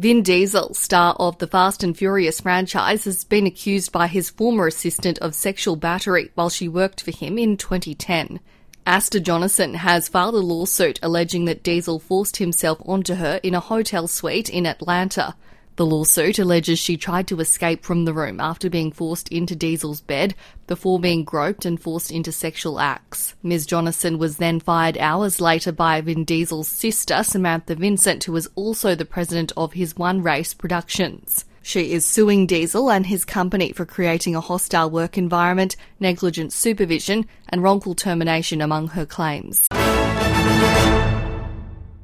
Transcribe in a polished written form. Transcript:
Vin Diesel, star of the Fast and Furious franchise, has been accused by his former assistant of sexual battery while she worked for him in 2010. Asta Jonasson has filed a lawsuit alleging that Diesel forced himself onto her in a hotel suite in Atlanta. The lawsuit alleges she tried to escape from the room after being forced into Diesel's bed before being groped and forced into sexual acts. Ms. Jonasson was then fired hours later by Vin Diesel's sister, Samantha Vincent, who was also the president of his One Race Productions. She is suing Diesel and his company for creating a hostile work environment, negligent supervision, and wrongful termination among her claims.